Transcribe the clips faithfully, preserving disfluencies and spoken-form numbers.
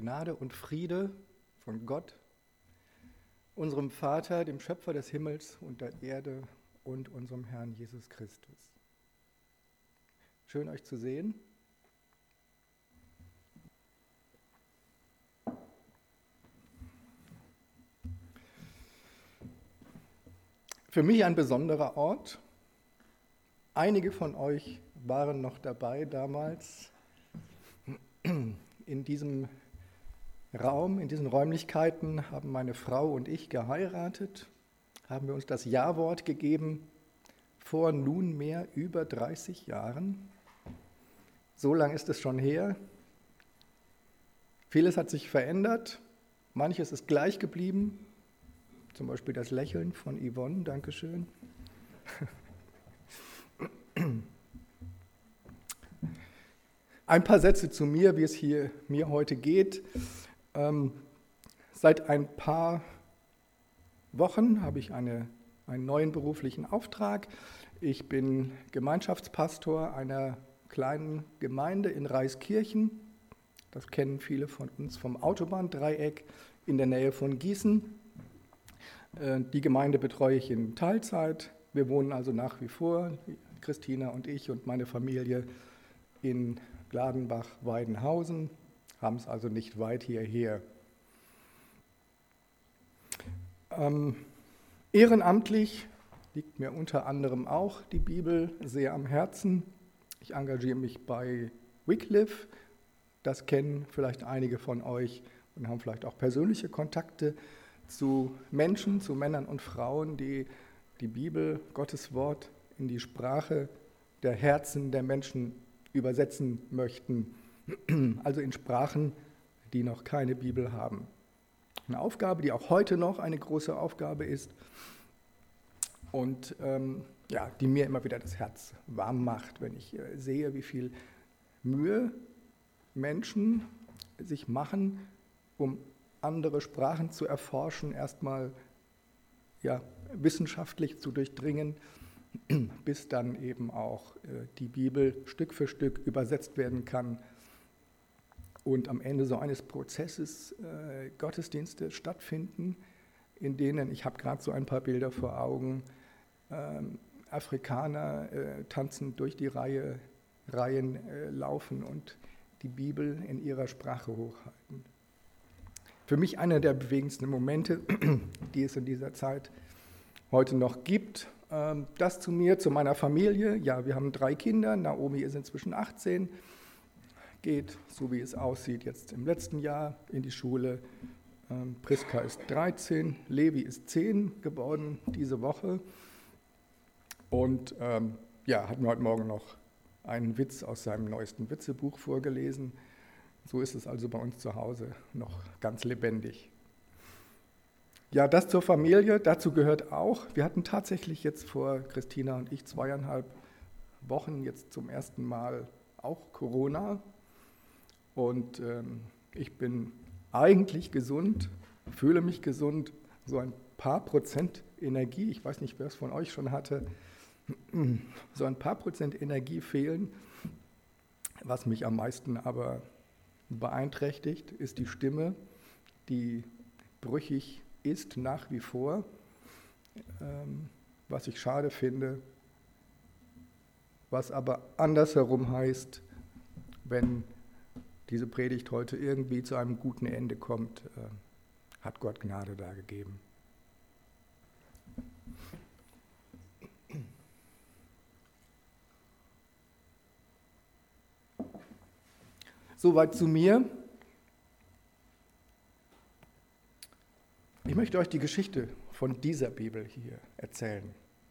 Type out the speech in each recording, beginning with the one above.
Gnade und Friede von Gott, unserem Vater, dem Schöpfer des Himmels und der Erde und unserem Herrn Jesus Christus. Schön euch zu sehen. Für mich ein besonderer Ort. Einige von euch waren noch dabei damals. In diesem Raum, in diesen Räumlichkeiten haben meine Frau und ich geheiratet, haben wir uns das Ja-Wort gegeben vor nunmehr über dreißig Jahren. So lang ist es schon her. Vieles hat sich verändert, manches ist gleich geblieben, zum Beispiel das Lächeln von Yvonne, Dankeschön. Ein paar Sätze zu mir, wie es hier mir heute geht. Ähm, seit ein paar Wochen habe ich eine, einen neuen beruflichen Auftrag. Ich bin Gemeinschaftspastor einer kleinen Gemeinde in Reiskirchen. Das kennen viele von uns vom Autobahndreieck in der Nähe von Gießen. Äh, die Gemeinde betreue ich in Teilzeit. Wir wohnen also nach wie vor, Christina und ich und meine Familie, in Gladenbach-Weidenhausen, haben es also nicht weit hierher. Ähm, ehrenamtlich liegt mir unter anderem auch die Bibel sehr am Herzen. Ich engagiere mich bei Wycliffe, das kennen vielleicht einige von euch und haben vielleicht auch persönliche Kontakte zu Menschen, zu Männern und Frauen, die die Bibel, Gottes Wort, in die Sprache der Herzen der Menschen übersetzen möchten, also in Sprachen, die noch keine Bibel haben. Eine Aufgabe, die auch heute noch eine große Aufgabe ist und ähm, ja, die mir immer wieder das Herz warm macht, wenn ich äh, sehe, wie viel Mühe Menschen sich machen, um andere Sprachen zu erforschen, erstmal ja, wissenschaftlich zu durchdringen, bis dann eben auch äh, die Bibel Stück für Stück übersetzt werden kann und am Ende so eines Prozesses äh, Gottesdienste stattfinden, in denen, ich habe gerade so ein paar Bilder vor Augen, äh, Afrikaner äh, tanzen durch die Reihe, Reihen äh, laufen und die Bibel in ihrer Sprache hochhalten. Für mich einer der bewegendsten Momente, die es in dieser Zeit heute noch gibt. Das zu mir, zu meiner Familie. Ja, wir haben drei Kinder. Naomi ist inzwischen achtzehn, geht, so wie es aussieht, jetzt im letzten Jahr in die Schule. Priska ist dreizehn, Levi ist zehn geworden diese Woche. Und ähm, ja, hat mir heute Morgen noch einen Witz aus seinem neuesten Witzebuch vorgelesen. So ist es also bei uns zu Hause noch ganz lebendig. Ja, das zur Familie, dazu gehört auch, wir hatten tatsächlich jetzt vor, Christina und ich, zweieinhalb Wochen jetzt zum ersten Mal auch Corona. Und ähm, ich bin eigentlich gesund, fühle mich gesund, so ein paar Prozent Energie, ich weiß nicht, wer es von euch schon hatte, so ein paar Prozent Energie fehlen. Was mich am meisten aber beeinträchtigt, ist die Stimme, die brüchig ist nach wie vor, ähm, was ich schade finde, was aber andersherum heißt, wenn diese Predigt heute irgendwie zu einem guten Ende kommt, äh, hat Gott Gnade dargegeben. Soweit zu mir. Ich möchte euch die Geschichte von dieser Bibel hier erzählen.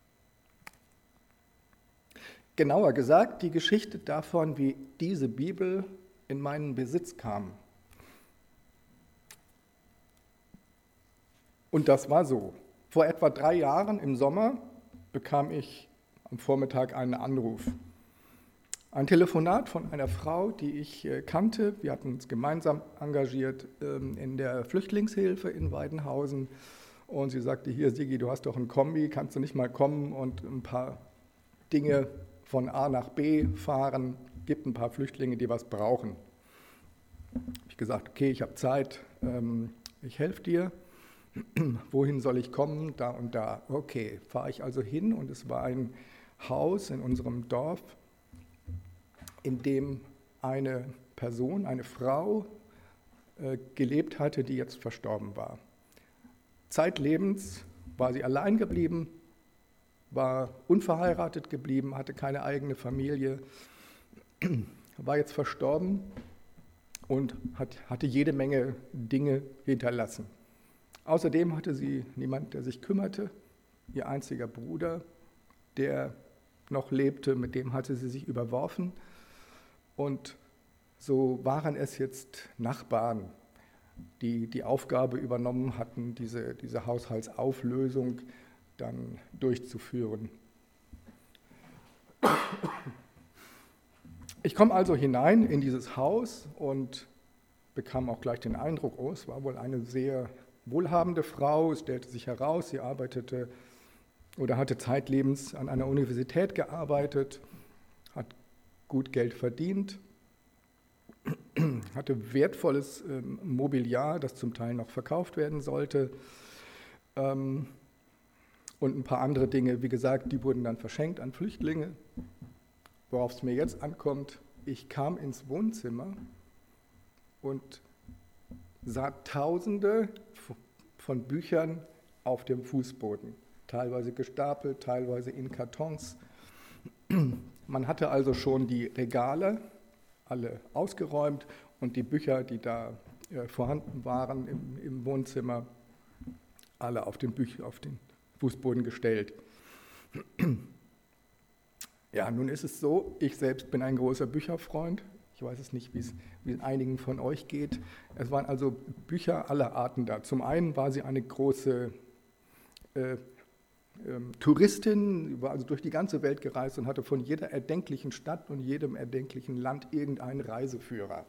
Genauer gesagt, die Geschichte davon, wie diese Bibel in meinen Besitz kam. Und das war so. Vor etwa drei Jahren im Sommer bekam ich am Vormittag einen Anruf. Ein Telefonat von einer Frau, die ich kannte. Wir hatten uns gemeinsam engagiert in der Flüchtlingshilfe in Weidenhausen. Und sie sagte, hier Sigi, du hast doch ein Kombi, kannst du nicht mal kommen und ein paar Dinge von A nach B fahren? Gibt ein paar Flüchtlinge, die was brauchen. habe ich gesagt, okay, ich habe Zeit, ähm, ich helfe dir. Wohin soll ich kommen? Da und da. Okay, fahre ich also hin und es war ein Haus in unserem Dorf, in dem eine Person, eine Frau äh, gelebt hatte, die jetzt verstorben war. Zeitlebens war sie allein geblieben, war unverheiratet geblieben, hatte keine eigene Familie, war jetzt verstorben und hat, hatte jede Menge Dinge hinterlassen. Außerdem hatte sie niemand, der sich kümmerte. Ihr einziger Bruder, der noch lebte, mit dem hatte sie sich überworfen. Und so waren es jetzt Nachbarn, die die Aufgabe übernommen hatten, diese, diese Haushaltsauflösung dann durchzuführen. Ich komme also hinein in dieses Haus und bekam auch gleich den Eindruck, oh, es war wohl eine sehr wohlhabende Frau. Es stellte sich heraus, sie arbeitete oder hatte zeitlebens an einer Universität gearbeitet, hat gut Geld verdient, hatte wertvolles ähm, Mobiliar, das zum Teil noch verkauft werden sollte, ähm, und ein paar andere Dinge. Wie gesagt, die wurden dann verschenkt an Flüchtlinge. Worauf es mir jetzt ankommt, ich kam ins Wohnzimmer und sah Tausende von Büchern auf dem Fußboden, teilweise gestapelt, teilweise in Kartons. Man hatte also schon die Regale alle ausgeräumt und die Bücher, die da äh, vorhanden waren im, im Wohnzimmer, alle auf den, Büch- auf den Fußboden gestellt. Ja, nun ist es so, ich selbst bin ein großer Bücherfreund. Ich weiß es nicht, wie es, wie es einigen von euch geht. Es waren also Bücher aller Arten da. Zum einen war sie eine große äh, ähm, Touristin, sie war also durch die ganze Welt gereist und hatte von jeder erdenklichen Stadt und jedem erdenklichen Land irgendeinen Reiseführer.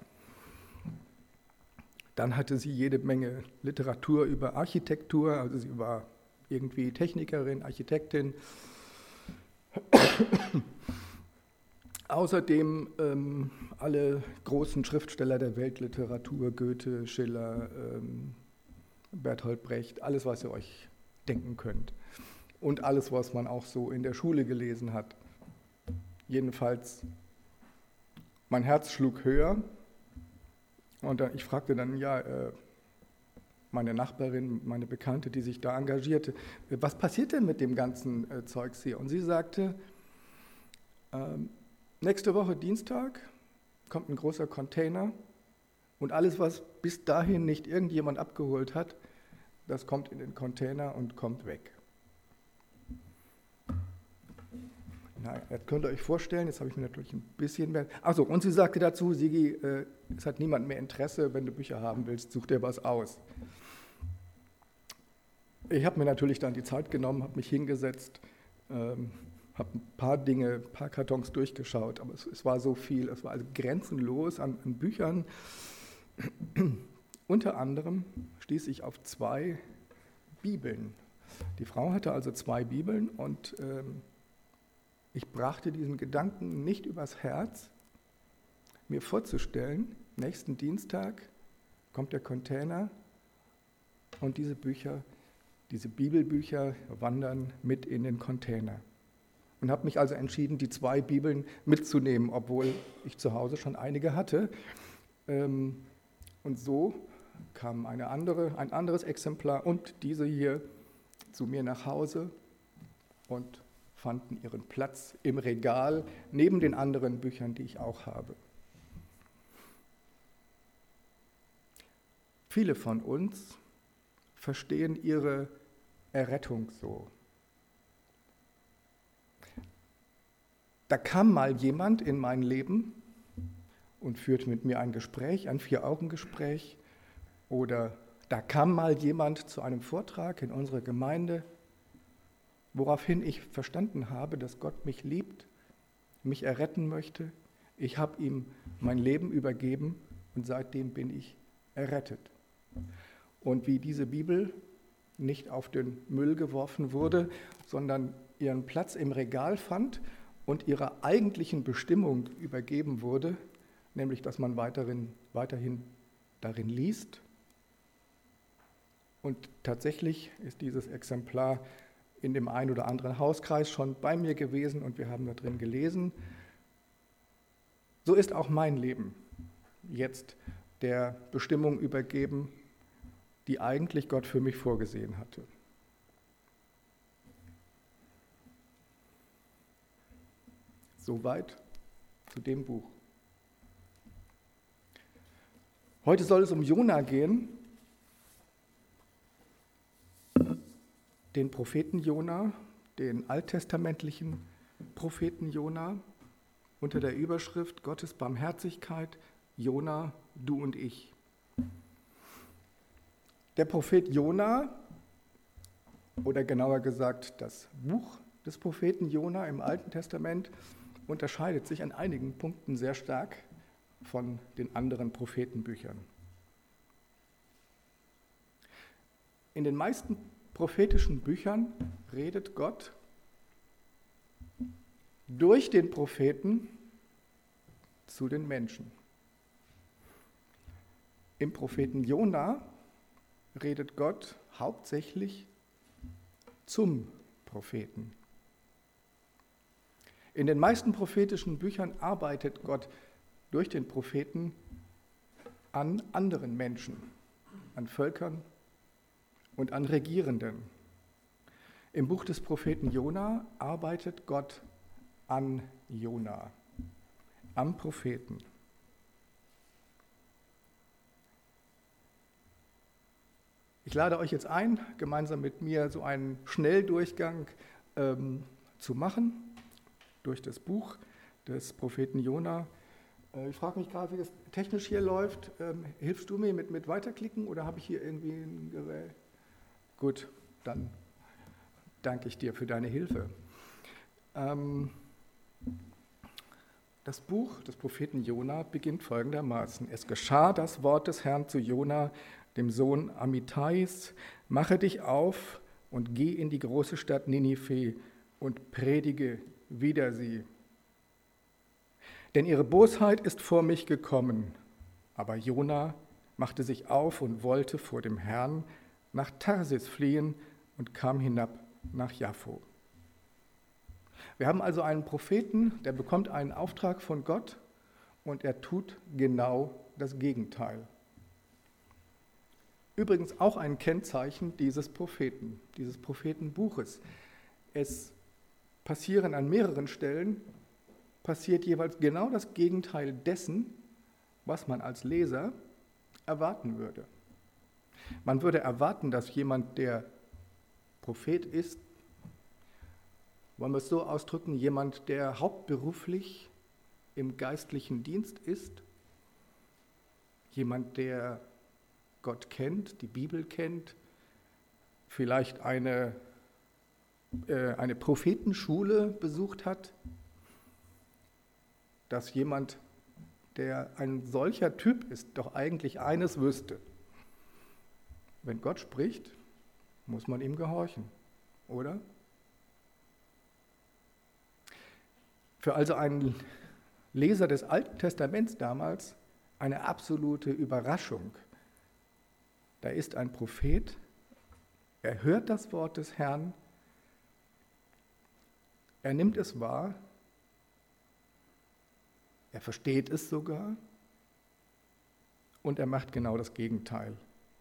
Dann hatte sie jede Menge Literatur über Architektur, also sie war irgendwie Technikerin, Architektin. Außerdem ähm, alle großen Schriftsteller der Weltliteratur, Goethe, Schiller, ähm, Bertolt Brecht, alles, was ihr euch denken könnt. Und alles, was man auch so in der Schule gelesen hat. Jedenfalls, mein Herz schlug höher. Und dann, ich fragte dann, ja, äh, meine Nachbarin, meine Bekannte, die sich da engagierte, was passiert denn mit dem ganzen äh, Zeugs hier? Und sie sagte, ähm, nächste Woche Dienstag kommt ein großer Container und alles, was bis dahin nicht irgendjemand abgeholt hat, das kommt in den Container und kommt weg. Na, das könnt ihr euch vorstellen, jetzt habe ich mir natürlich ein bisschen mehr... Achso, und sie sagte dazu, Sigi, äh, es hat niemand mehr Interesse, wenn du Bücher haben willst, such dir was aus. Ich habe mir natürlich dann die Zeit genommen, habe mich hingesetzt, ähm, habe ein paar Dinge, ein paar Kartons durchgeschaut, aber es, es war so viel, es war also grenzenlos an, an Büchern. Unter anderem stieß ich auf zwei Bibeln. Die Frau hatte also zwei Bibeln und ähm, ich brachte diesen Gedanken nicht übers Herz, mir vorzustellen, nächsten Dienstag kommt der Container und diese Bücher, diese Bibelbücher wandern mit in den Container. Und habe mich also entschieden, die zwei Bibeln mitzunehmen, obwohl ich zu Hause schon einige hatte. Und so kam eine andere, ein anderes Exemplar und diese hier zu mir nach Hause und fanden ihren Platz im Regal neben den anderen Büchern, die ich auch habe. Viele von uns verstehen ihre Errettung so. Da kam mal jemand in mein Leben und führte mit mir ein Gespräch, ein Vier-Augen-Gespräch. Oder da kam mal jemand zu einem Vortrag in unserer Gemeinde, woraufhin ich verstanden habe, dass Gott mich liebt, mich erretten möchte. Ich habe ihm mein Leben übergeben und seitdem bin ich errettet. Und wie diese Bibel nicht auf den Müll geworfen wurde, sondern ihren Platz im Regal fand und ihrer eigentlichen Bestimmung übergeben wurde, nämlich dass man weiterhin, weiterhin darin liest. Und tatsächlich ist dieses Exemplar in dem einen oder anderen Hauskreis schon bei mir gewesen und wir haben da drin gelesen. So ist auch mein Leben jetzt der Bestimmung übergeben, die eigentlich Gott für mich vorgesehen hatte. Soweit zu dem Buch. Heute soll es um Jona gehen, den Propheten Jona, den alttestamentlichen Propheten Jona, unter der Überschrift Gottes Barmherzigkeit, Jona, du und ich. Der Prophet Jona, oder genauer gesagt das Buch des Propheten Jona im Alten Testament, unterscheidet sich an einigen Punkten sehr stark von den anderen Prophetenbüchern. In den meisten prophetischen Büchern redet Gott durch den Propheten zu den Menschen. Im Propheten Jona redet Gott hauptsächlich zum Propheten. In den meisten prophetischen Büchern arbeitet Gott durch den Propheten an anderen Menschen, an Völkern und an Regierenden. Im Buch des Propheten Jona arbeitet Gott an Jona, am Propheten. Ich lade euch jetzt ein, gemeinsam mit mir so einen Schnelldurchgang ähm, zu machen durch das Buch des Propheten Jona. Äh, ich frage mich gerade, wie das technisch hier läuft. Ähm, hilfst du mir mit, mit Weiterklicken oder habe ich hier irgendwie ein Gerät? Gut, dann danke ich dir für deine Hilfe. Ähm, das Buch des Propheten Jona beginnt folgendermaßen. Es geschah das Wort des Herrn zu Jona, dem Sohn Amittais: Mache dich auf und geh in die große Stadt Ninive und predige wider sie. Denn ihre Bosheit ist vor mich gekommen. Aber Jona machte sich auf und wollte vor dem Herrn nach Tarsis fliehen und kam hinab nach Jaffo. Wir haben also einen Propheten, der bekommt einen Auftrag von Gott und er tut genau das Gegenteil. Übrigens auch ein Kennzeichen dieses Propheten, dieses Prophetenbuches. Es passieren an mehreren Stellen, passiert jeweils genau das Gegenteil dessen, was man als Leser erwarten würde. Man würde erwarten, dass jemand, der Prophet ist, wollen wir es so ausdrücken, jemand, der hauptberuflich im geistlichen Dienst ist, jemand, der Gott kennt, die Bibel kennt, vielleicht eine, äh, eine Prophetenschule besucht hat, dass jemand, der ein solcher Typ ist, doch eigentlich eines wüsste: Wenn Gott spricht, muss man ihm gehorchen, oder? Für also einen Leser des Alten Testaments damals eine absolute Überraschung. Da ist ein Prophet, er hört das Wort des Herrn, er nimmt es wahr, er versteht es sogar und er macht genau das Gegenteil.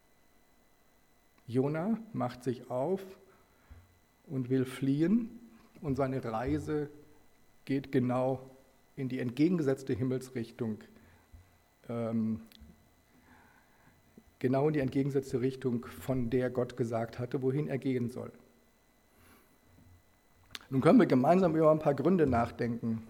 Jona macht sich auf und will fliehen und seine Reise geht genau in die entgegengesetzte Himmelsrichtung, ähm, genau in die entgegengesetzte Richtung, von der Gott gesagt hatte, wohin er gehen soll. Nun können wir gemeinsam über ein paar Gründe nachdenken.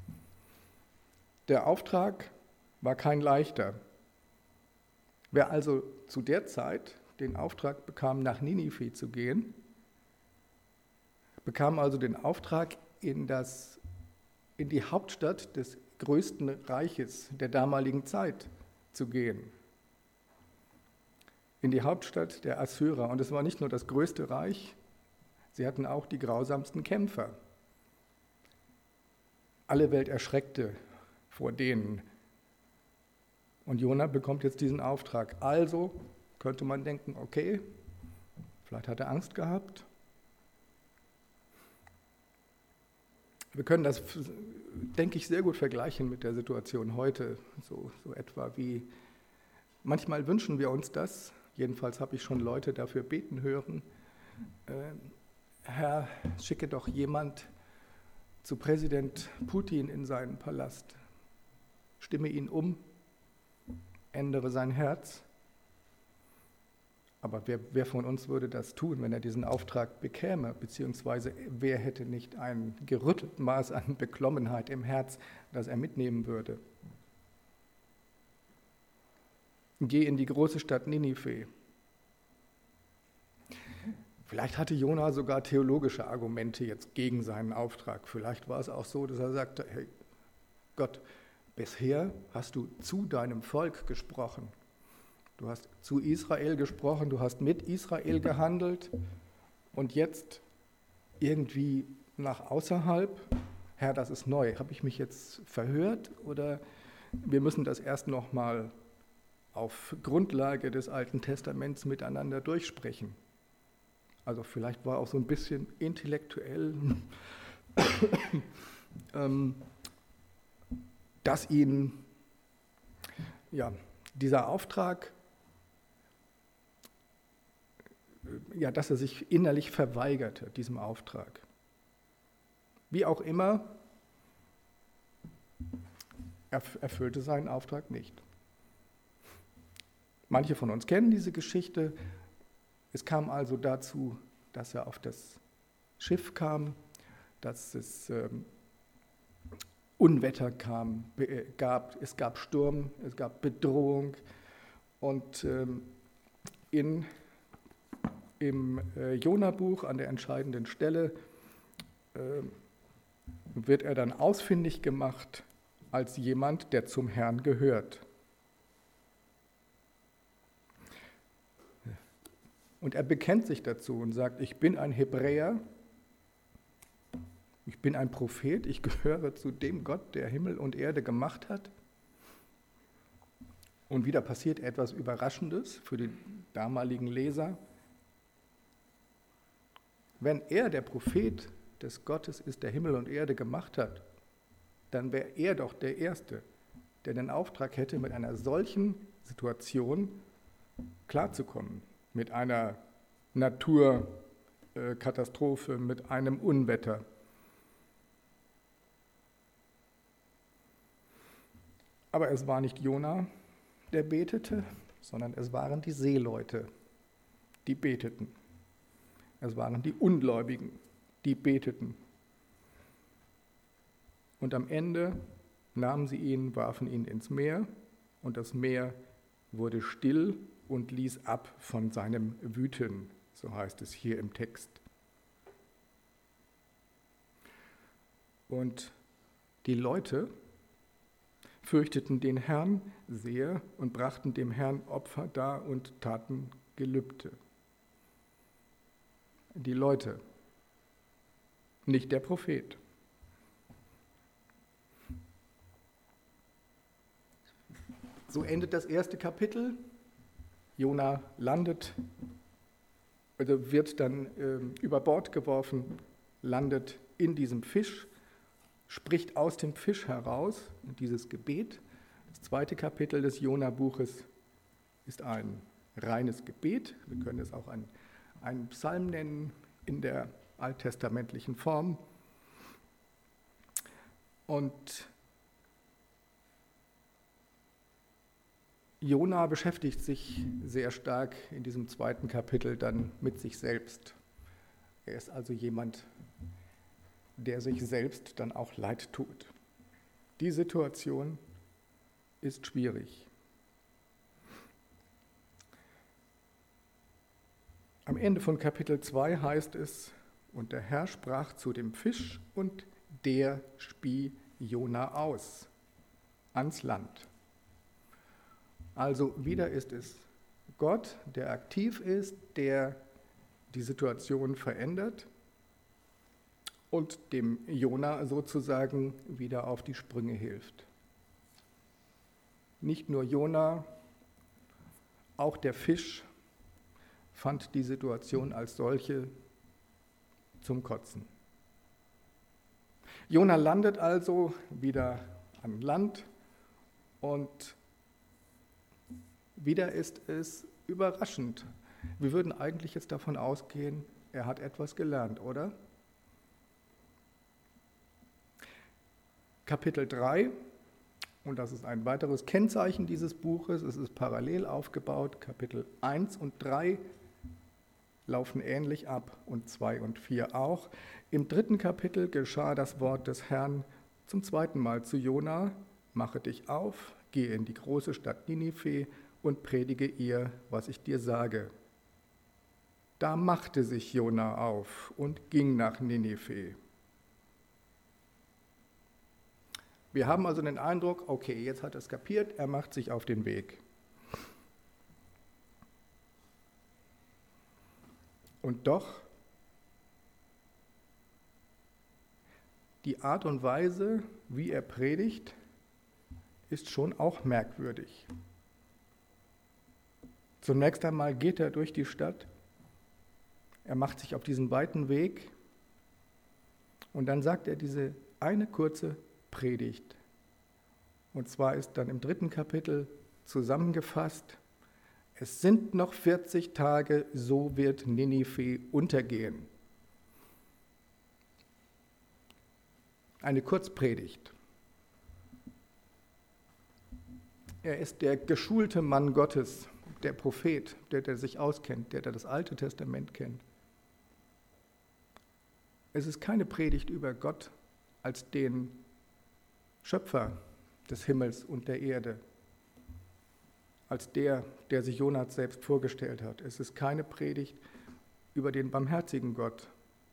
Der Auftrag war kein leichter. Wer also zu der Zeit den Auftrag bekam, nach Ninive zu gehen, bekam also den Auftrag, in, das, in die Hauptstadt des größten Reiches der damaligen Zeit zu gehen. In die Hauptstadt der Assyrer. Und es war nicht nur das größte Reich, sie hatten auch die grausamsten Kämpfer. Alle Welt erschreckte vor denen. Und Jona bekommt jetzt diesen Auftrag. Also könnte man denken, okay, vielleicht hat er Angst gehabt. Wir können das, denke ich, sehr gut vergleichen mit der Situation heute. So, so etwa wie, manchmal wünschen wir uns das, jedenfalls habe ich schon Leute dafür beten hören, äh, Herr, schicke doch jemand zu Präsident Putin in seinen Palast, stimme ihn um, ändere sein Herz. Aber wer, wer von uns würde das tun, wenn er diesen Auftrag bekäme? Beziehungsweise wer hätte nicht ein gerütteltes Maß an Beklommenheit im Herz, das er mitnehmen würde? Geh in die große Stadt Ninive. Vielleicht hatte Jona sogar theologische Argumente jetzt gegen seinen Auftrag. Vielleicht war es auch so, dass er sagte, hey Gott, bisher hast du zu deinem Volk gesprochen. Du hast zu Israel gesprochen, du hast mit Israel gehandelt und jetzt irgendwie nach außerhalb, Herr, das ist neu. Habe ich mich jetzt verhört oder wir müssen das erst noch mal auf Grundlage des Alten Testaments miteinander durchsprechen? Also vielleicht war auch so ein bisschen intellektuell, ähm, dass ihn ja, dieser Auftrag, ja, dass er sich innerlich verweigerte, diesem Auftrag. Wie auch immer, er erfüllte seinen Auftrag nicht. Manche von uns kennen diese Geschichte. Es kam also dazu, dass er auf das Schiff kam, dass es ähm, Unwetter kam, äh, gab, es gab Sturm, es gab Bedrohung und ähm, in Im äh, Jona-Buch an der entscheidenden Stelle äh, wird er dann ausfindig gemacht als jemand, der zum Herrn gehört. Und er bekennt sich dazu und sagt, ich bin ein Hebräer, ich bin ein Prophet, ich gehöre zu dem Gott, der Himmel und Erde gemacht hat. Und wieder passiert etwas Überraschendes für die damaligen Leser. Wenn er der Prophet des Gottes ist, der Himmel und Erde gemacht hat, dann wäre er doch der Erste, der den Auftrag hätte, mit einer solchen Situation klarzukommen, mit einer Naturkatastrophe, mit einem Unwetter. Aber es war nicht Jona, der betete, sondern es waren die Seeleute, die beteten. Es waren die Ungläubigen, die beteten. Und am Ende nahmen sie ihn, warfen ihn ins Meer und das Meer wurde still und ließ ab von seinem Wüten, so heißt es hier im Text. Und die Leute fürchteten den Herrn sehr und brachten dem Herrn Opfer dar und taten Gelübde. Die Leute, nicht der Prophet. So endet das erste Kapitel. Jona landet, also wird dann äh, über Bord geworfen, landet in diesem Fisch, spricht aus dem Fisch heraus dieses Gebet. Das zweite Kapitel des Jona-Buches ist ein reines Gebet. Wir können es auch ein einen Psalm nennen in der alttestamentlichen Form. Und Jona beschäftigt sich sehr stark in diesem zweiten Kapitel dann mit sich selbst. Er ist also jemand, der sich selbst dann auch leid tut. Die Situation ist schwierig. Am Ende von Kapitel zwei heißt es, und der Herr sprach zu dem Fisch und der spie Jona aus ans Land. Also wieder ist es Gott, der aktiv ist, der die Situation verändert und dem Jona sozusagen wieder auf die Sprünge hilft. Nicht nur Jona, auch der Fisch fand die Situation als solche zum Kotzen. Jona landet also wieder an Land und wieder ist es überraschend. Wir würden eigentlich jetzt davon ausgehen, er hat etwas gelernt, oder? Kapitel drei, und das ist ein weiteres Kennzeichen dieses Buches, es ist parallel aufgebaut, Kapitel eins und drei laufen ähnlich ab und zwei und vier auch. Im dritten Kapitel geschah das Wort des Herrn zum zweiten Mal zu Jona: Mache dich auf, gehe in die große Stadt Ninive und predige ihr, was ich dir sage. Da machte sich Jona auf und ging nach Ninive. Wir haben also den Eindruck, okay, jetzt hat er es kapiert, er macht sich auf den Weg. Und doch, die Art und Weise, wie er predigt, ist schon auch merkwürdig. Zunächst einmal geht er durch die Stadt, er macht sich auf diesen weiten Weg und dann sagt er diese eine kurze Predigt. Und zwar ist dann im dritten Kapitel zusammengefasst: Es sind noch vierzig Tage, so wird Ninive untergehen. Eine Kurzpredigt. Er ist der geschulte Mann Gottes, der Prophet, der, der sich auskennt, der, der das Alte Testament kennt. Es ist keine Predigt über Gott als den Schöpfer des Himmels und der Erde, als der, der sich Jonas selbst vorgestellt hat. Es ist keine Predigt über den barmherzigen Gott.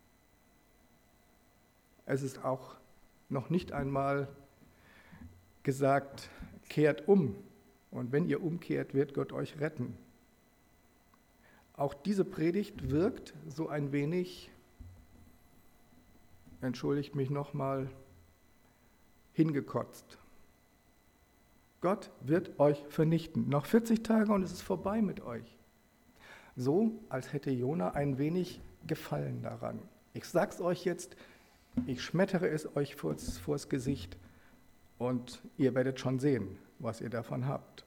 Es ist auch noch nicht einmal gesagt, kehrt um, und wenn ihr umkehrt, wird Gott euch retten. Auch diese Predigt wirkt so ein wenig, entschuldigt mich nochmal, hingekotzt. Gott wird euch vernichten. Noch vierzig Tage und es ist vorbei mit euch. So, als hätte Jona ein wenig Gefallen daran. Ich sag's euch jetzt, ich schmettere es euch vors, vors Gesicht und ihr werdet schon sehen, was ihr davon habt.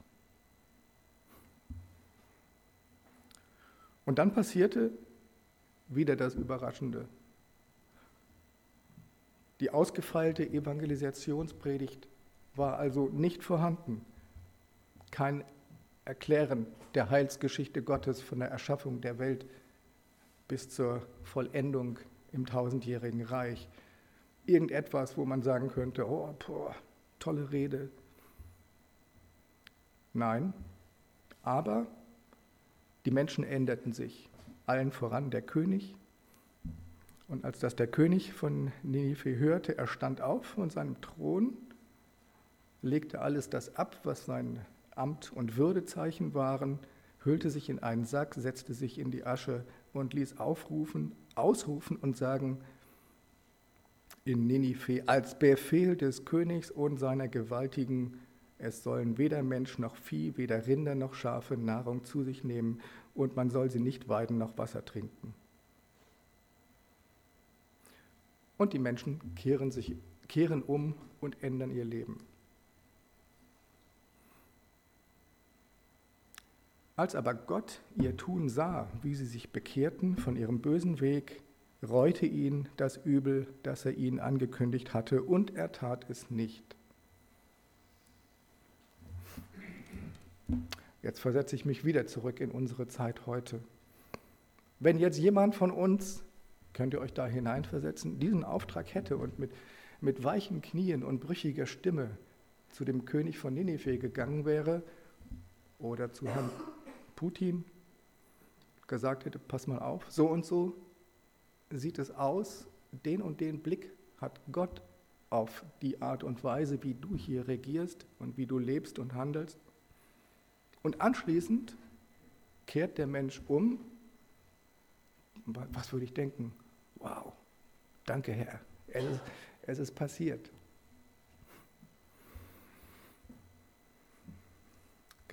Und dann passierte wieder das Überraschende. Die ausgefeilte Evangelisationspredigt war also nicht vorhanden. Kein Erklären der Heilsgeschichte Gottes von der Erschaffung der Welt bis zur Vollendung im tausendjährigen Reich. Irgendetwas, wo man sagen könnte, oh, boah, tolle Rede. Nein, aber die Menschen änderten sich, allen voran der König. Und als das der König von Ninive hörte, er stand auf von seinem Thron, legte alles das ab, was sein Amt und Würdezeichen waren, hüllte sich in einen Sack, setzte sich in die Asche und ließ aufrufen, ausrufen und sagen in Ninive als Befehl des Königs und seiner gewaltigen: Es sollen weder Mensch noch Vieh, weder Rinder noch Schafe Nahrung zu sich nehmen, und man soll sie nicht weiden noch Wasser trinken. Und die Menschen kehren, sich, kehren um und ändern ihr Leben. Als aber Gott ihr Tun sah, wie sie sich bekehrten von ihrem bösen Weg, reute ihn das Übel, das er ihnen angekündigt hatte, und er tat es nicht. Jetzt versetze ich mich wieder zurück in unsere Zeit heute. Wenn jetzt jemand von uns, könnt ihr euch da hineinversetzen, diesen Auftrag hätte und mit, mit weichen Knien und brüchiger Stimme zu dem König von Ninive gegangen wäre oder zu Herrn Putin, gesagt hätte, pass mal auf, so und so sieht es aus, den und den Blick hat Gott auf die Art und Weise, wie du hier regierst und wie du lebst und handelst. Und anschließend kehrt der Mensch um. Was würde ich denken? Wow, danke Herr, es ist, es ist passiert.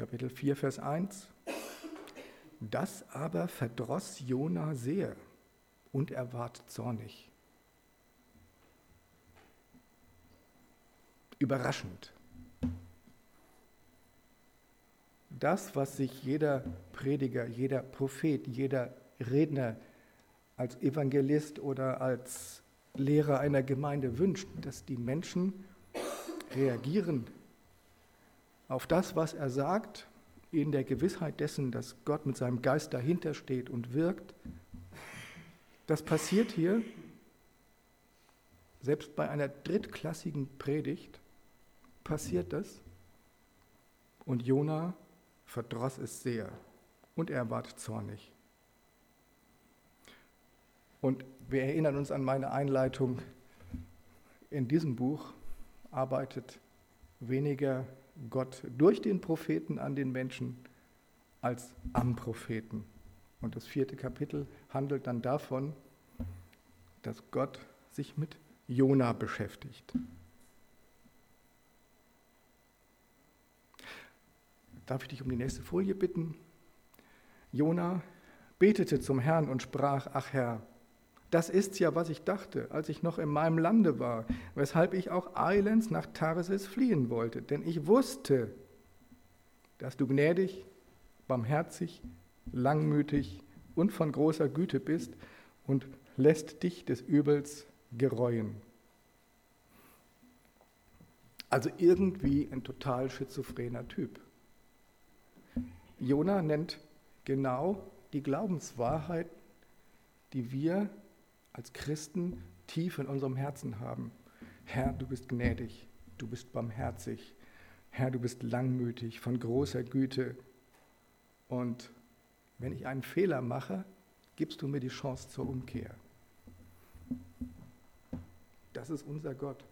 Kapitel vier, Vers eins. Das aber verdross Jona sehr und er ward zornig. Überraschend. Das, was sich jeder Prediger, jeder Prophet, jeder Redner als Evangelist oder als Lehrer einer Gemeinde wünscht, dass die Menschen reagieren auf das, was er sagt, in der Gewissheit dessen, dass Gott mit seinem Geist dahinter steht und wirkt. Das passiert hier, selbst bei einer drittklassigen Predigt, passiert das. Und Jona verdross es sehr und er ward zornig. Und wir erinnern uns an meine Einleitung. In diesem Buch arbeitet weniger Gott durch den Propheten an den Menschen als am Propheten. Und das vierte Kapitel handelt dann davon, dass Gott sich mit Jona beschäftigt. Darf ich dich um die nächste Folie bitten? Jona betete zum Herrn und sprach: Ach Herr, das ist's ja, was ich dachte, als ich noch in meinem Lande war, weshalb ich auch eilends nach Tarsis fliehen wollte. Denn ich wusste, dass du gnädig, barmherzig, langmütig und von großer Güte bist und lässt dich des Übels gereuen. Also irgendwie ein total schizophrener Typ. Jona nennt genau die Glaubenswahrheit, die wir als Christen tief in unserem Herzen haben. Herr, du bist gnädig, du bist barmherzig. Herr, du bist langmütig, von großer Güte. Und wenn ich einen Fehler mache, gibst du mir die Chance zur Umkehr. Das ist unser Gott.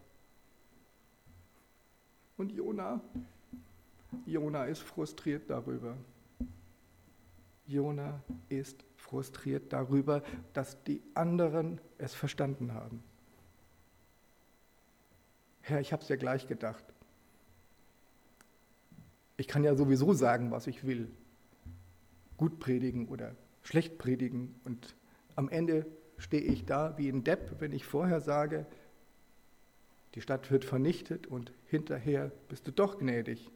Und Jona, Jona ist frustriert darüber. Jona ist frustriert darüber, dass die anderen es verstanden haben. Herr, ich habe es ja gleich gedacht. Ich kann ja sowieso sagen, was ich will. Gut predigen oder schlecht predigen. Und am Ende stehe ich da wie ein Depp, wenn ich vorher sage, die Stadt wird vernichtet und hinterher bist du doch gnädig.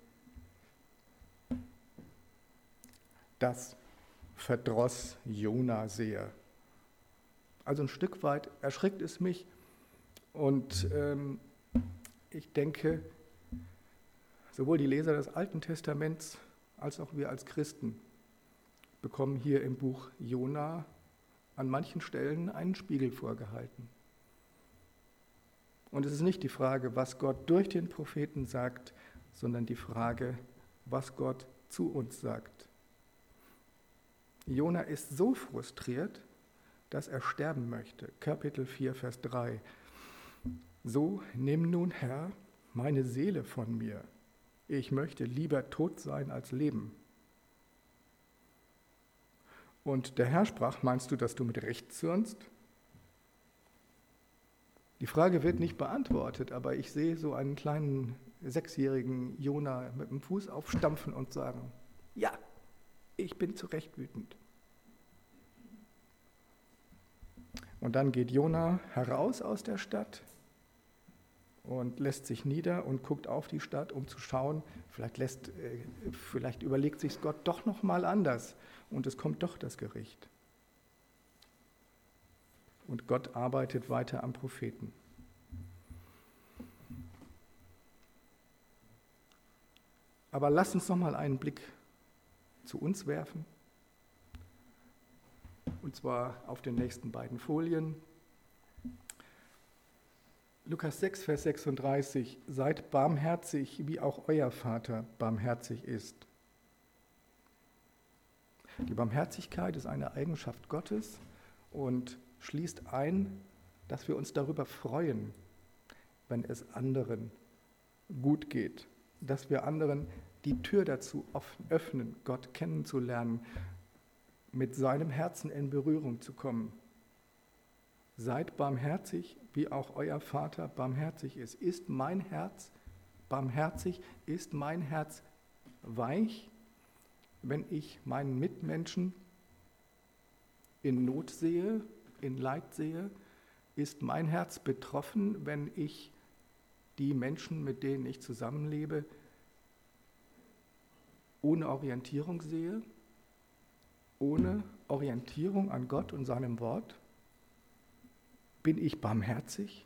Das verdross Jona sehr. Also ein Stück weit erschreckt es mich und ähm, ich denke, sowohl die Leser des Alten Testaments als auch wir als Christen bekommen hier im Buch Jona an manchen Stellen einen Spiegel vorgehalten. Und es ist nicht die Frage, was Gott durch den Propheten sagt, sondern die Frage, was Gott zu uns sagt. Jona ist so frustriert, dass er sterben möchte. Kapitel vier, Vers drei. So nimm nun, Herr, meine Seele von mir. Ich möchte lieber tot sein als leben. Und der Herr sprach: Meinst du, dass du mit Recht zürnst? Die Frage wird nicht beantwortet, aber ich sehe so einen kleinen sechsjährigen Jona mit dem Fuß aufstampfen und sagen: Ja, ich bin zu Recht wütend. Und dann geht Jona heraus aus der Stadt und lässt sich nieder und guckt auf die Stadt, um zu schauen, vielleicht, lässt, vielleicht überlegt sich Gott doch noch mal anders und es kommt doch das Gericht. Und Gott arbeitet weiter am Propheten. Aber lass uns noch mal einen Blick zu uns werfen. Und zwar auf den nächsten beiden Folien. Lukas sechs, Vers sechsunddreißig. Seid barmherzig, wie auch euer Vater barmherzig ist. Die Barmherzigkeit ist eine Eigenschaft Gottes und schließt ein, dass wir uns darüber freuen, wenn es anderen gut geht, dass wir anderen die Tür dazu öffnen, Gott kennenzulernen, mit seinem Herzen in Berührung zu kommen. Seid barmherzig, wie auch euer Vater barmherzig ist. Ist mein Herz barmherzig? Ist mein Herz weich wenn ich meinen Mitmenschen in Not sehe, in Leid sehe? Ist mein Herz betroffen, wenn ich die Menschen, mit denen ich zusammenlebe, ohne Orientierung sehe? Ohne Orientierung an Gott und seinem Wort? Bin ich barmherzig?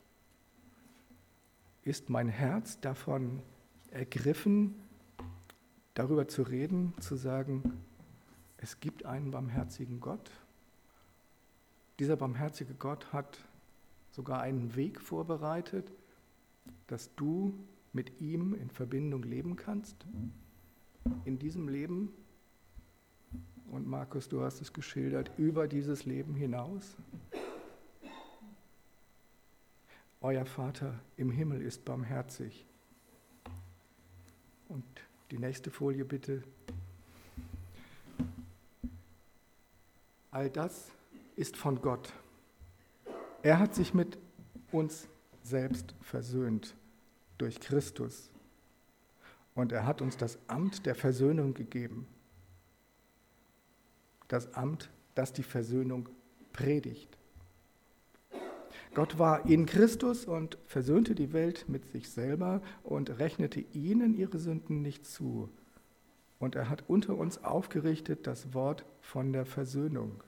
Ist mein Herz davon ergriffen, darüber zu reden, zu sagen, es gibt einen barmherzigen Gott? Dieser barmherzige Gott hat sogar einen Weg vorbereitet, dass du mit ihm in Verbindung leben kannst, in diesem Leben. Und Markus, du hast es geschildert, über dieses Leben hinaus. Euer Vater im Himmel ist barmherzig. Und die nächste Folie bitte. All das ist von Gott. Er hat sich mit uns selbst versöhnt durch Christus. Und er hat uns das Amt der Versöhnung gegeben. Das Amt, das die Versöhnung predigt. Gott war in Christus und versöhnte die Welt mit sich selber und rechnete ihnen ihre Sünden nicht zu. Und er hat unter uns aufgerichtet das Wort von der Versöhnung.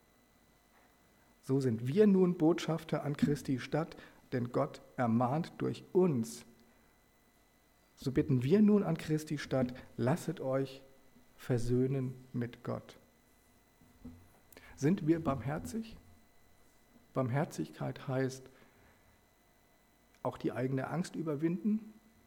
So sind wir nun Botschafter an Christi Stadt, denn Gott ermahnt durch uns. So bitten wir nun an Christi Stadt, lasset euch versöhnen mit Gott. Sind wir barmherzig? Barmherzigkeit heißt auch die eigene Angst überwinden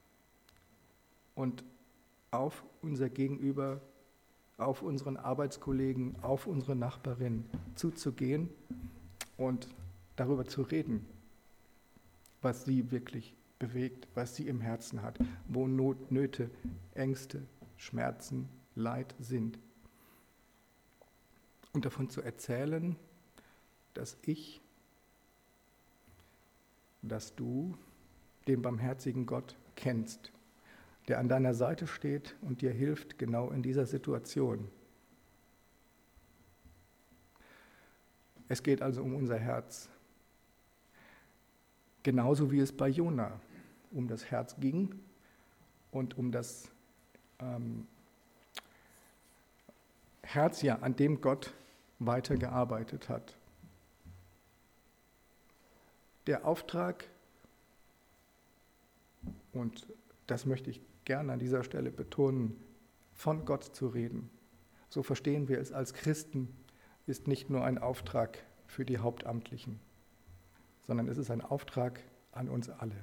und auf unser Gegenüber, auf unseren Arbeitskollegen, auf unsere Nachbarin zuzugehen und darüber zu reden, was sie wirklich bewegt, was sie im Herzen hat, wo Not, Nöte, Ängste, Schmerzen, Leid sind. Und davon zu erzählen, dass ich, dass du den barmherzigen Gott kennst, der an deiner Seite steht und dir hilft, genau in dieser Situation. Es geht also um unser Herz. Genauso wie es bei Jona um das Herz ging und um das ähm, Herz, ja, an dem Gott weitergearbeitet hat. Der Auftrag, und das möchte ich gerne an dieser Stelle betonen, von Gott zu reden, so verstehen wir es als Christen, ist nicht nur ein Auftrag für die Hauptamtlichen, sondern es ist ein Auftrag an uns alle.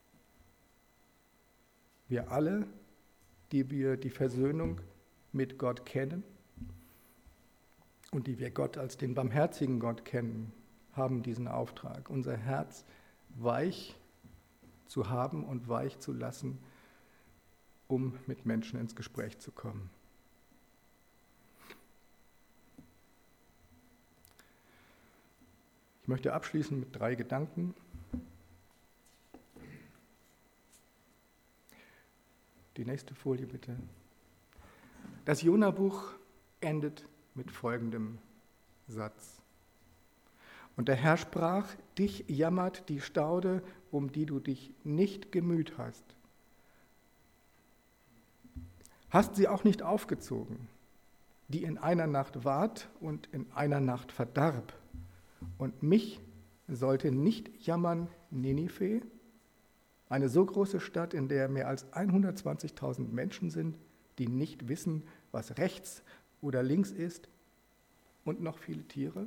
Wir alle, die wir die Versöhnung mit Gott kennen und die wir Gott als den barmherzigen Gott kennen, haben diesen Auftrag, unser Herz weich zu haben und weich zu lassen, um mit Menschen ins Gespräch zu kommen. Ich möchte abschließen mit drei Gedanken. Die nächste Folie bitte. Das Jona-Buch endet mit folgendem Satz. Und der Herr sprach, dich jammert die Staude, um die du dich nicht gemüht hast. Hast sie auch nicht aufgezogen, die in einer Nacht ward und in einer Nacht verdarb. Und mich sollte nicht jammern Ninive, eine so große Stadt, in der mehr als hundertzwanzigtausend Menschen sind, die nicht wissen, was rechts oder links ist, und noch viele Tiere.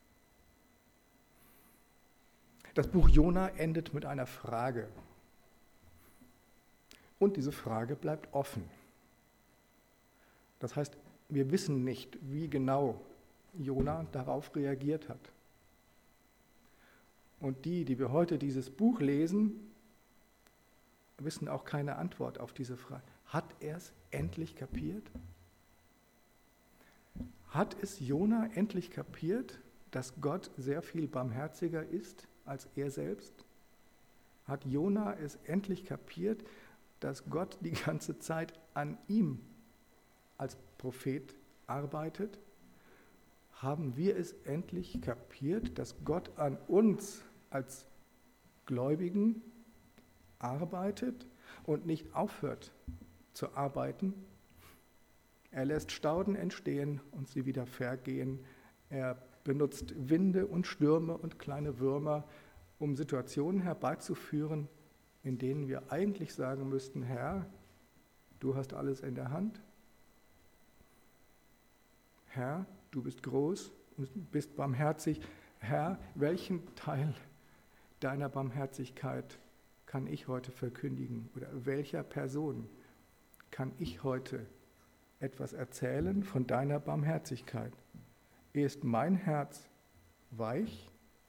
Das Buch Jona endet mit einer Frage. Und diese Frage bleibt offen. Das heißt, wir wissen nicht, wie genau Jona darauf reagiert hat. Und die, die wir heute dieses Buch lesen, wissen auch keine Antwort auf diese Frage. Hat er es endlich kapiert? Hat es Jona endlich kapiert, dass Gott sehr viel barmherziger ist als er selbst? Hat Jona es endlich kapiert, dass Gott die ganze Zeit an ihm als Prophet arbeitet? Haben wir es endlich kapiert, dass Gott an uns als Gläubigen arbeitet und nicht aufhört zu arbeiten? Er lässt Stauden entstehen und sie wieder vergehen. Er benutzt Winde und Stürme und kleine Würmer, um Situationen herbeizuführen, in denen wir eigentlich sagen müssten, Herr, du hast alles in der Hand. Herr, du bist groß und bist barmherzig. Herr, welchen Teil deiner Barmherzigkeit kann ich heute verkündigen? Oder welcher Person kann ich heute etwas erzählen von deiner Barmherzigkeit? Ist mein Herz weich?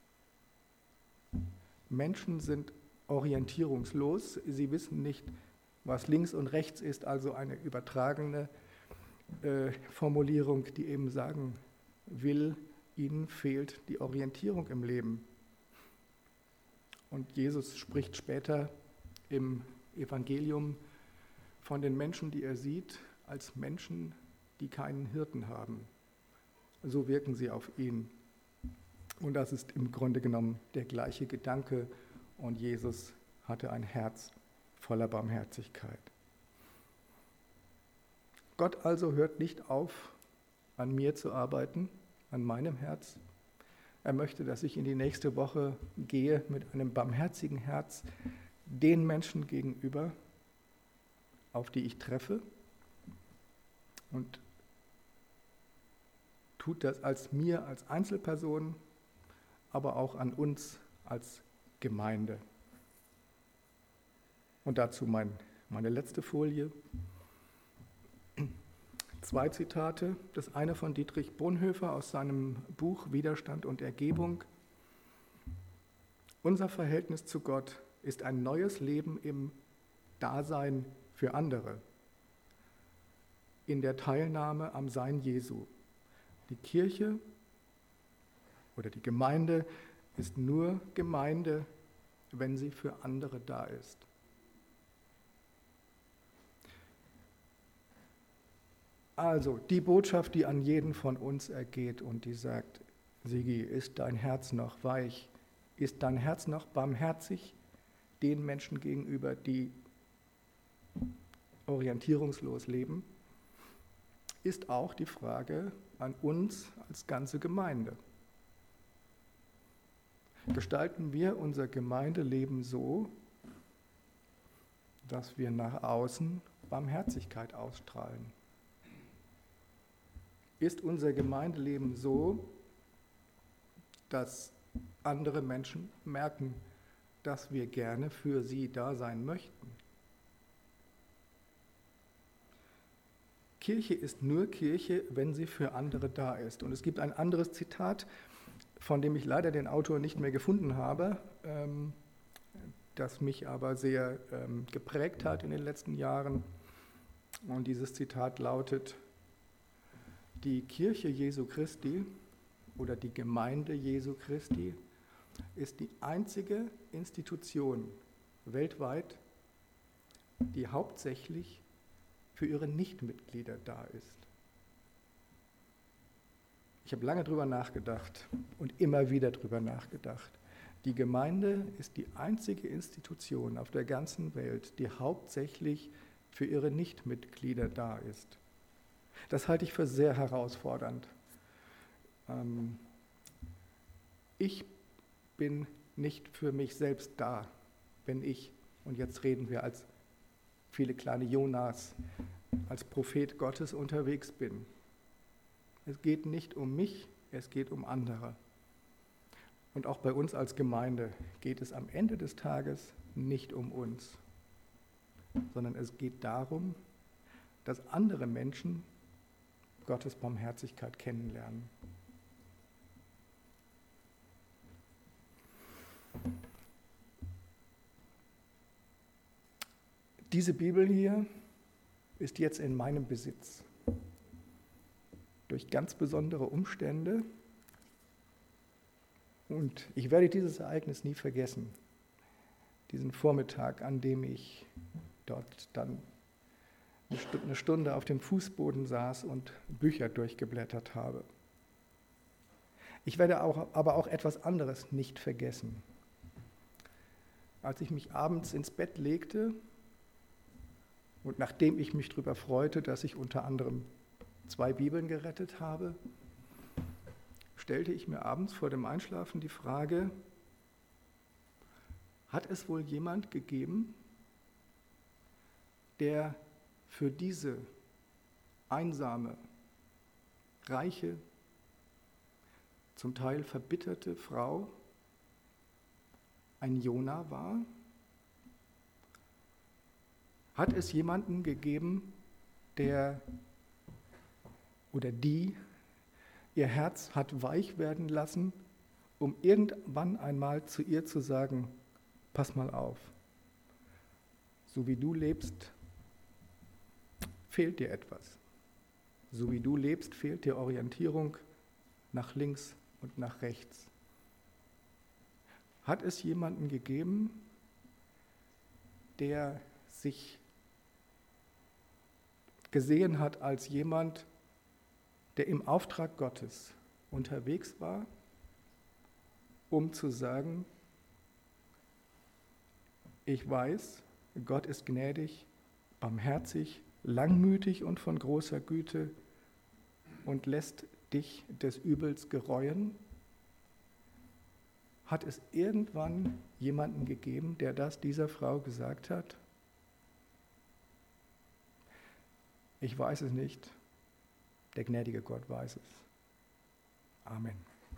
Menschen sind orientierungslos. Sie wissen nicht, was links und rechts ist, also eine übertragene äh, Formulierung, die eben sagen will, ihnen fehlt die Orientierung im Leben. Und Jesus spricht später im Evangelium von den Menschen, die er sieht, als Menschen, die keinen Hirten haben. So wirken sie auf ihn. Und das ist im Grunde genommen der gleiche Gedanke. Und Jesus hatte ein Herz voller Barmherzigkeit. Gott also hört nicht auf, an mir zu arbeiten, an meinem Herz. Er möchte, dass ich in die nächste Woche gehe mit einem barmherzigen Herz den Menschen gegenüber, auf die ich treffe, und tut das als mir als Einzelperson, aber auch an uns als Gemeinde. Und dazu mein, meine letzte Folie. Zwei Zitate. Das eine von Dietrich Bonhoeffer aus seinem Buch Widerstand und Ergebung. Unser Verhältnis zu Gott ist ein neues Leben im Dasein für andere, in der Teilnahme am Sein Jesu. Die Kirche oder die Gemeinde ist nur Gemeinde, wenn sie für andere da ist. Also die Botschaft, die an jeden von uns ergeht und die sagt, Sigi, ist dein Herz noch weich? Ist dein Herz noch barmherzig den Menschen gegenüber, die orientierungslos leben? Ist auch die Frage an uns als ganze Gemeinde. Gestalten wir unser Gemeindeleben so, dass wir nach außen Barmherzigkeit ausstrahlen? Ist unser Gemeindeleben so, dass andere Menschen merken, dass wir gerne für sie da sein möchten? Kirche ist nur Kirche, wenn sie für andere da ist. Und es gibt ein anderes Zitat, von dem ich leider den Autor nicht mehr gefunden habe, ähm, das mich aber sehr ähm, geprägt hat in den letzten Jahren. Und dieses Zitat lautet: Die Kirche Jesu Christi oder die Gemeinde Jesu Christi ist die einzige Institution weltweit, die hauptsächlich für ihre Nichtmitglieder da ist. Ich habe lange darüber nachgedacht und immer wieder darüber nachgedacht. Die Gemeinde ist die einzige Institution auf der ganzen Welt, die hauptsächlich für ihre Nichtmitglieder da ist. Das halte ich für sehr herausfordernd. Ähm, ich bin nicht für mich selbst da, wenn ich, und jetzt reden wir als viele kleine Jonas, als Prophet Gottes unterwegs bin. Es geht nicht um mich, es geht um andere. Und auch bei uns als Gemeinde geht es am Ende des Tages nicht um uns, sondern es geht darum, dass andere Menschen Gottes Barmherzigkeit kennenlernen. Diese Bibel hier ist jetzt in meinem Besitz. Durch ganz besondere Umstände. Und ich werde dieses Ereignis nie vergessen. Diesen Vormittag, an dem ich dort dann eine Stunde auf dem Fußboden saß und Bücher durchgeblättert habe. Ich werde auch, aber auch etwas anderes nicht vergessen. Als ich mich abends ins Bett legte und nachdem ich mich darüber freute, dass ich unter anderem zwei Bibeln gerettet habe, stellte ich mir abends vor dem Einschlafen die Frage, hat es wohl jemand gegeben, der für diese einsame, reiche, zum Teil verbitterte Frau ein Jona war? Hat es jemanden gegeben, der oder die ihr Herz hat weich werden lassen, um irgendwann einmal zu ihr zu sagen, pass mal auf, so wie du lebst, fehlt dir etwas. So wie du lebst, fehlt dir Orientierung nach links und nach rechts. Hat es jemanden gegeben, der sich gesehen hat als jemand, der im Auftrag Gottes unterwegs war, um zu sagen, ich weiß, Gott ist gnädig, barmherzig, langmütig und von großer Güte und lässt dich des Übels gereuen? Hat es irgendwann jemanden gegeben, der das dieser Frau gesagt hat? Ich weiß es nicht. Der gnädige Gott weiß es. Amen.